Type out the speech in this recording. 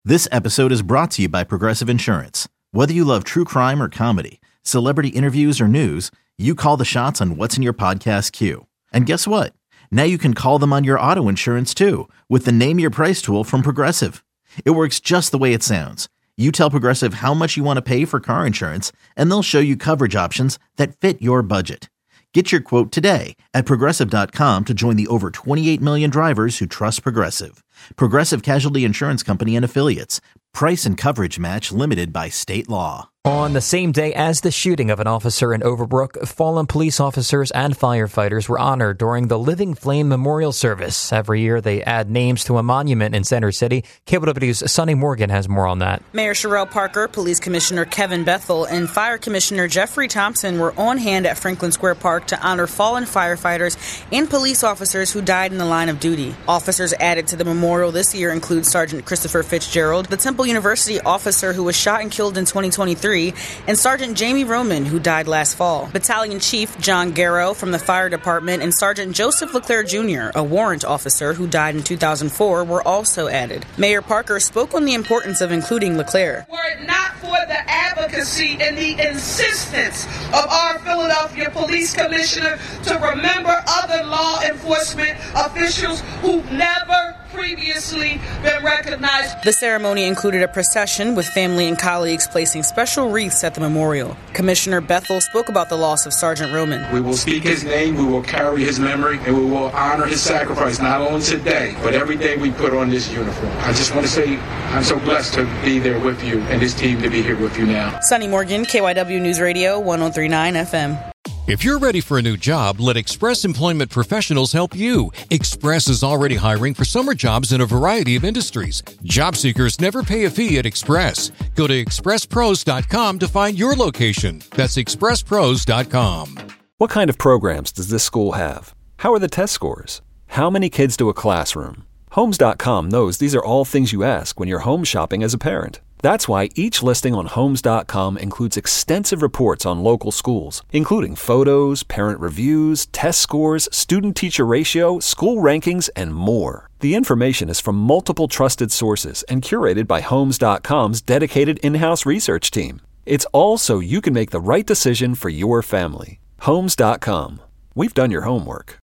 This episode is brought to you by Progressive Insurance. Whether you love true crime or comedy, celebrity interviews or news, you call the shots on what's in your podcast queue. And guess what? Now you can call them on your auto insurance too with the Name Your Price tool from Progressive. It works just the way it sounds. You tell Progressive how much you want to pay for car insurance, and they'll show you coverage options that fit your budget. Get your quote today at Progressive.com to join the over 28 million drivers who trust Progressive. Progressive Casualty Insurance Company and Affiliates. Price and coverage match limited by state law. On the same day as the shooting of an officer in Overbrook, fallen police officers and firefighters were honored during the Living Flame Memorial Service. Every year, they add names to a monument in Center City. KBW's Sonny Morgan has more on that. Mayor Sherelle Parker, Police Commissioner Kevin Bethel, and Fire Commissioner Jeffrey Thompson were on hand at Franklin Square Park to honor fallen firefighters and police officers who died in the line of duty. Officers added to the memorial this year include Sergeant Christopher Fitzgerald, the Temple University officer who was shot and killed in 2023, and Sergeant Jamie Roman, who died last fall. Battalion Chief John Garrow from the Fire Department and Sergeant Joseph LeClaire Jr., a warrant officer who died in 2004, were also added. Mayor Parker spoke on the importance of including LeClaire. Were it not for the advocacy and the insistence of our Philadelphia Police Commissioner to remember other law enforcement officials who've never previously been recognized. The ceremony included a procession with family and colleagues placing special wreaths at the memorial. Commissioner Bethel spoke about the loss of Sergeant Roman. We will speak his name, we will carry his memory, and we will honor his sacrifice, not only today, but every day we put on this uniform. I just want to say I'm so blessed to be there with you and this team to be here with you now. Sonny Morgan, KYW News Radio, 103.9 FM. If you're ready for a new job, let Express Employment Professionals help you. Express is already hiring for summer jobs in a variety of industries. Job seekers never pay a fee at Express. Go to expresspros.com to find your location. That's expresspros.com. What kind of programs does this school have? How are the test scores? How many kids do a classroom? Homes.com knows these are all things you ask when you're home shopping as a parent. That's why each listing on Homes.com includes extensive reports on local schools, including photos, parent reviews, test scores, student-teacher ratio, school rankings, and more. The information is from multiple trusted sources and curated by Homes.com's dedicated in-house research team. It's all so you can make the right decision for your family. Homes.com. We've done your homework.